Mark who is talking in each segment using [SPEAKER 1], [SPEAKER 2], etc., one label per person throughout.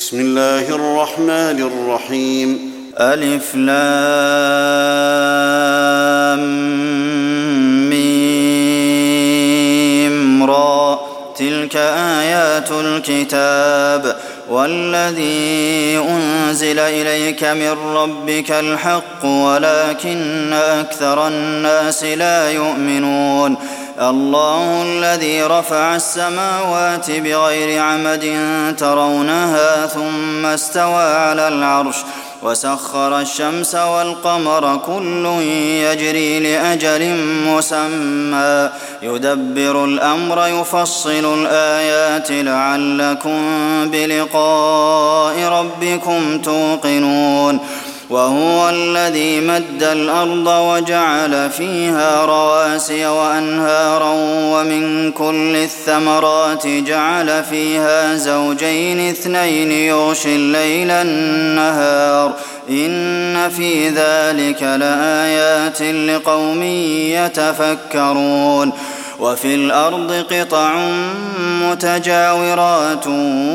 [SPEAKER 1] بسم الله الرحمن الرحيم
[SPEAKER 2] ألف لام ميم را تلك آيات الكتاب والذي أنزل إليك من ربك الحق ولكن أكثر الناس لا يؤمنون الله الذي رفع السماوات بغير عمد ترونها ثم استوى على العرش وسخر الشمس والقمر كل يجري لأجل مسمى يدبر الأمر يفصل الآيات لعلكم بلقاء ربكم توقنون وهو الذي مد الأرض وجعل فيها رواسي وأنهارا ومن كل الثمرات جعل فيها زوجين اثنين يغشي الليل النهار إن في ذلك لآيات لقوم يتفكرون وفي الأرض قطع متجاورات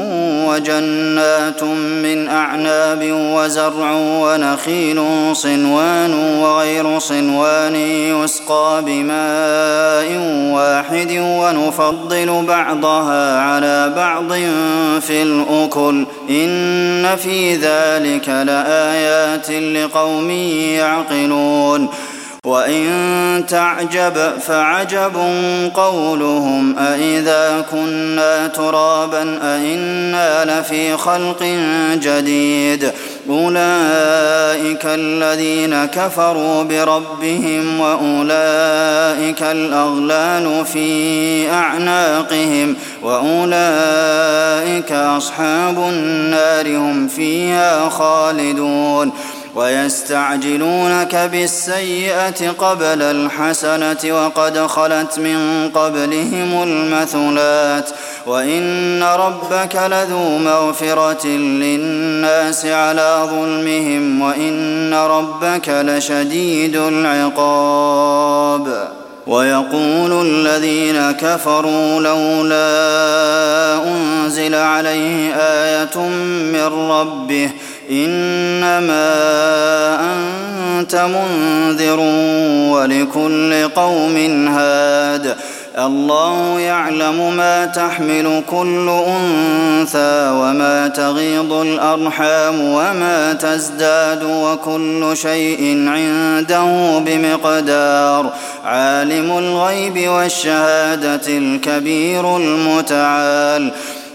[SPEAKER 2] وجنات من أعناب وزرع ونخيل صنوان وغير صنوان يسقى بماء واحد ونفضل بعضها على بعض في الأكل إن في ذلك لآيات لقوم يعقلون وإن تعجب فعجب قولهم أإذا كنا ترابا أإنا لفي خلق جديد أولئك الذين كفروا بربهم وأولئك الأغلال في أعناقهم وأولئك أصحاب النار هم فيها خالدون ويستعجلونك بالسيئة قبل الحسنة وقد خلت من قبلهم المثلات وإن ربك لذو مغفرة للناس على ظلمهم وإن ربك لشديد العقاب ويقول الذين كفروا لولا أنزل عليه آية من ربه إنما أنت منذر ولكل قوم هاد الله يعلم ما تحمل كل أنثى وما تغيض الأرحام وما تزداد وكل شيء عنده بمقدار عالم الغيب والشهادة الكبير المتعال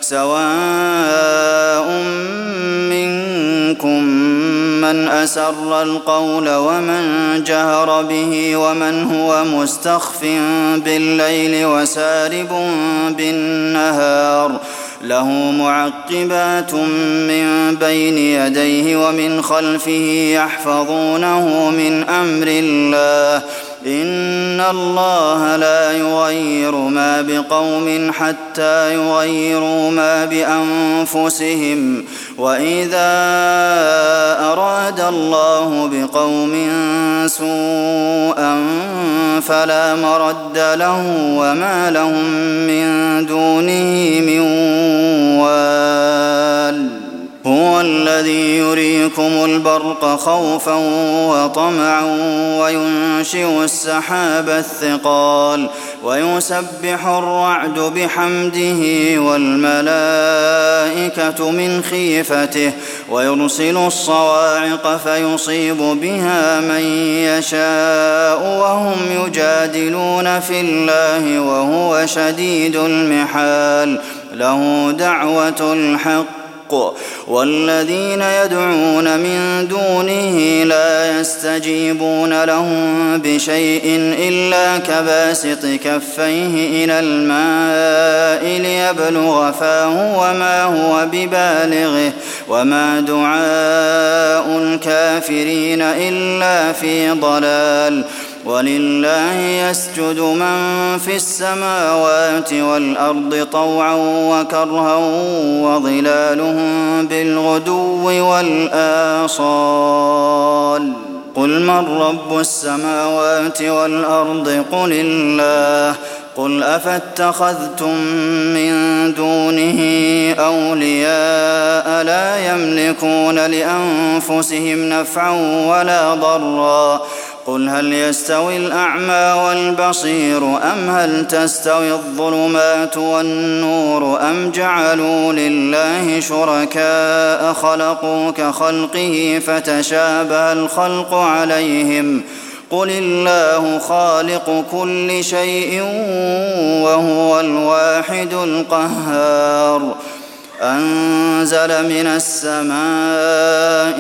[SPEAKER 2] سواء منكم من أسر القول ومن جهر به ومن هو مستخف بالليل وسارب بالنهار له معقبات من بين يديه ومن خلفه يحفظونه من أمر الله إن الله لا يغير ما بقوم حتى يغيروا ما بأنفسهم وإذا أراد الله بقوم سوءا فلا مرد له وما لهم من دونه من وال هو الذي يريكم البرق خوفا وطمعا وينشئ السحاب الثقال ويسبح الرعد بحمده والملائكة من خيفته ويرسل الصواعق فيصيب بها من يشاء وهم يجادلون في الله وهو شديد المحال له دعوة الحق والذين يدعون من دونه لا يستجيبون لهم بشيء إلا كباسط كفيه إلى الماء ليبلغ فاه وما هو ببالغه وما دعاء الكافرين إلا في ضلال ولله يسجد من في السماوات والأرض طوعا وكرها وظلالهم بالغدو والآصال قل من رب السماوات والأرض قل الله قل أفاتخذتم من دونه أولياء لا يملكون لأنفسهم نفعا ولا ضرا قل هل يستوي الأعمى والبصير أم هل تستوي الظلمات والنور أم جعلوا لله شركاء خلقوا كخلقه فتشابه الخلق عليهم قل الله خالق كل شيء وهو الواحد القهار أنزل من السماء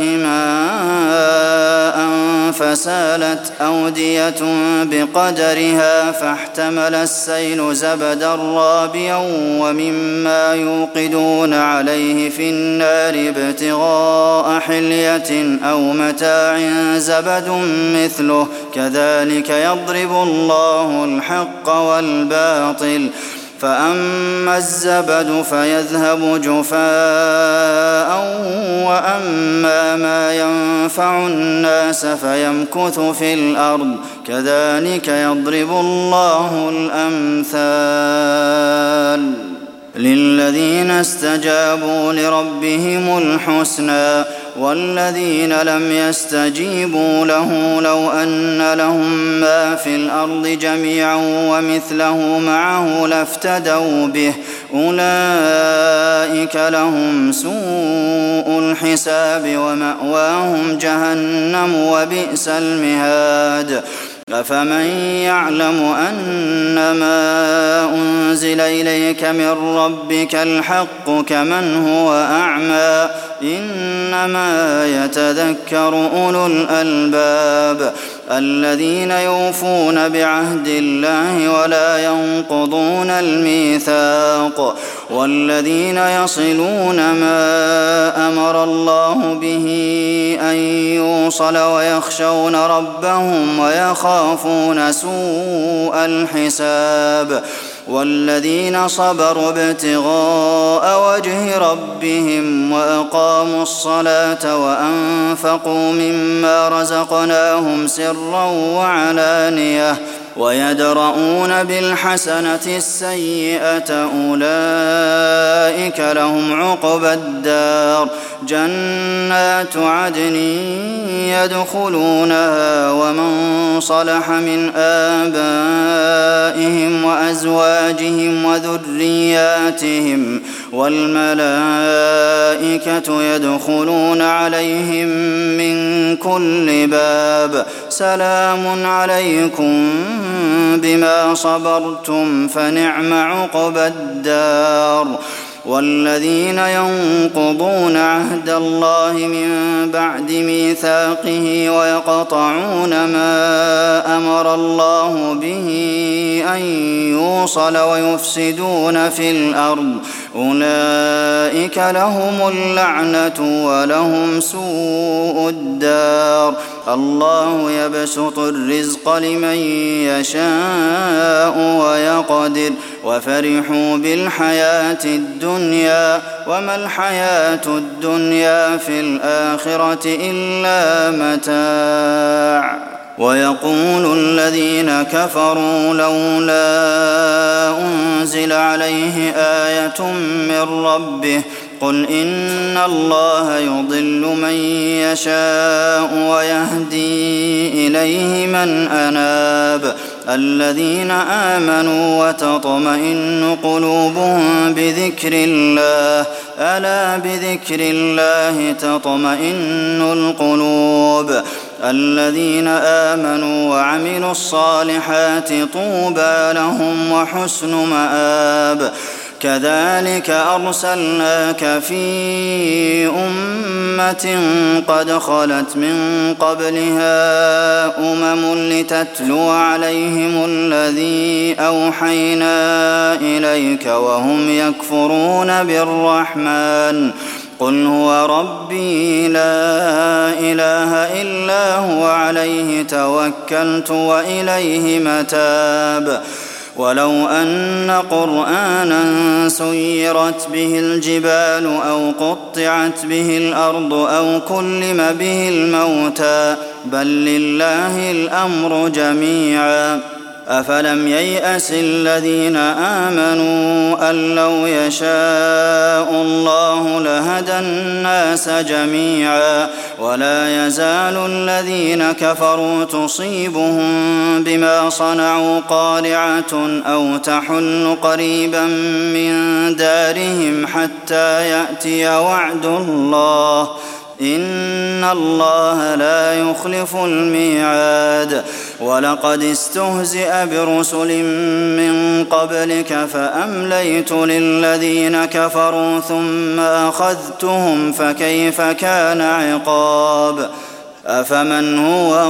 [SPEAKER 2] ماء فسالت أودية بقدرها فاحتمل السيل زبدا رابيا ومما يوقدون عليه في النار ابتغاء حلية أو متاع زبد مثله كذلك يضرب الله الحق والباطل فأما الزبد فيذهب جفاء وأما ما ينفع الناس فيمكث في الأرض كذلك يضرب الله الأمثال للذين استجابوا لربهم الحسنى والذين لم يستجيبوا له لو أن لهم ما في الأرض جميعا ومثله معه لافتدوا به أولئك لهم سوء الحساب ومأواهم جهنم وبئس المهاد أفمن يعلم أنما أنزل إليك من ربك الحق كمن هو أعمى إنما يتذكر أولو الألباب الذين يوفون بعهد الله ولا ينقضون الميثاق والذين يصلون ما أمر الله به أن يوصل ويخشون ربهم ويخافون سوء الحساب والذين صبروا ابتغاء وجه ربهم وأقاموا الصلاة وأنفقوا مما رزقناهم سرا وعلانية ويدرؤون بالحسنة السيئة أولئك لهم عقبى الدار جنات عدن يدخلونها ومن صلح من آبائهم وأزواجهم وذرياتهم والملائكة يدخلون عليهم من كل باب سلام عليكم بما صبرتم فنعم عقبى الدار والذين ينقضون عهد الله من بعد ميثاقه ويقطعون ما أمر الله به أن يوصل ويفسدون في الأرض أولئك لهم اللعنة ولهم سوء الدار الله يبسط الرزق لمن يشاء ويقدر وفرحوا بالحياة الدنيا وما الحياة الدنيا في الآخرة إلا متاع ويقول الذين كفروا لولا أنزل عليه آية من ربه قل إن الله يضل من يشاء ويهدي إليه من أناب الذين آمنوا وتطمئن قلوبهم بذكر الله ألا بذكر الله تطمئن القلوب الذين آمنوا وعملوا الصالحات طوبى لهم وحسن مآب كذلك أرسلناك في أمة قد خلت من قبلها لتتلو عليهم الذي أوحينا إليك وهم يكفرون بالرحمن قل هو ربي لا إله إلا هو عليه توكلت وإليه متاب ولو أن قرآنا سيرت به الجبال أو قطعت به الأرض أو كلم به الموتى بل لله الأمر جميعا أفلم ييأس الذين آمنوا أن لو يشاء الله لهدى الناس جميعا ولا يزال الذين كفروا تصيبهم بما صنعوا قارعة أو تحل قريبا من دارهم حتى يأتي وعد الله إن الله لا يخلف الميعاد ولقد استهزئ برسل من قبلك فأمليت للذين كفروا ثم أخذتهم فكيف كان عقاب أفمن هو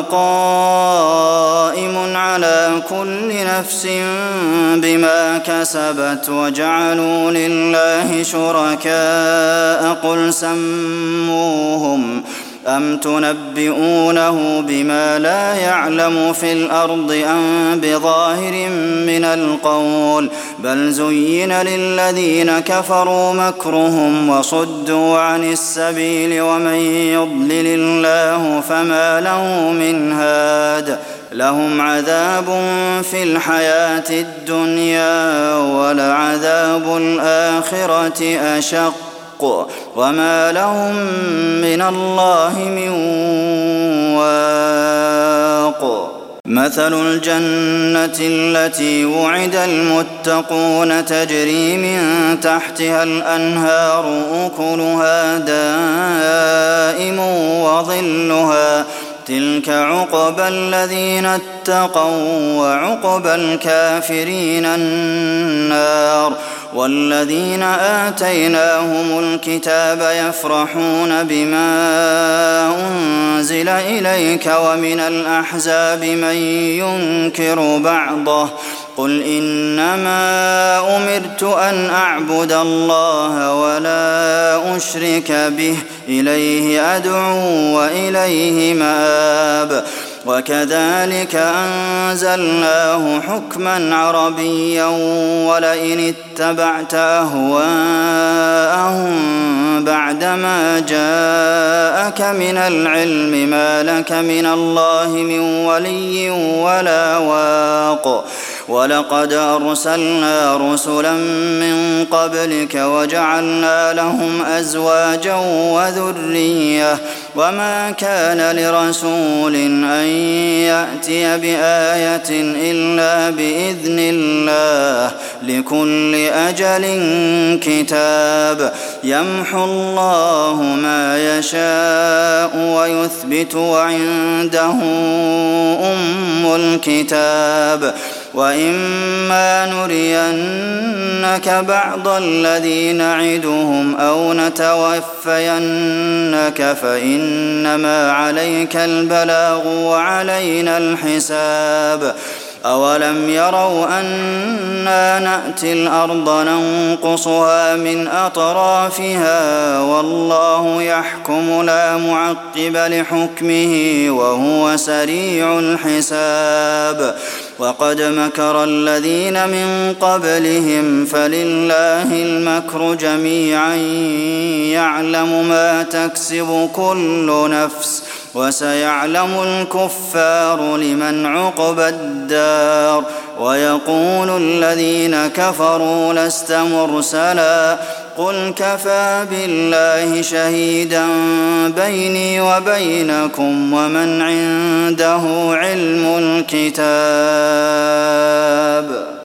[SPEAKER 2] قائم على كل نفس بما كسبت وجعلوا لله شركاء قل سموهم أم تنبئونه بما لا يعلم في الأرض أم بظاهر من القول بل زين للذين كفروا مكرهم وصدوا عن السبيل ومن يضلل الله فما له من هاد لهم عذاب في الحياة الدنيا ولعذاب الآخرة أشق وما لهم من الله من واق مثل الجنة التي وعد المتقون تجري من تحتها الأنهار أكلها دائم وظلها تلك عقبى الذين اتقوا وعقبى الكافرين النار والذين آتيناهم الكتاب يفرحون بما أنزل إليك ومن الأحزاب من ينكر بعضه قل إنما أمرت أن أعبد الله ولا أشرك به إليه أدعو وإليه مآب وكذلك أنزلناه حكما عربيا ولئن اتبعت أهواءهم بعدما جاءك من العلم ما لك من الله من ولي ولا واق ولقد أرسلنا رسلا من قبلك وجعلنا لهم أزواجا وذرية وما كان لرسول أن يأتي بآية إلا بإذن الله لكل أجل كتاب يمحو الله ما يشاء ويثبت وعنده أم الكتاب وإما نرينك بعض الذي نعدهم أو نتوفينك فإنما عليك البلاغ وعلينا الحساب أولم يروا أنا نأتي الأرض ننقصها من أطرافها والله يحكم لا معقب لحكمه وهو سريع الحساب وقد مكر الذين من قبلهم فلله المكر جميعا يعلم ما تكسب كل نفس وسيعلم الكفار لمن عقبى الدار ويقول الذين كفروا لست مرسلا قل كفى بالله شهيدا بيني وبينكم ومن عنده علم الكتاب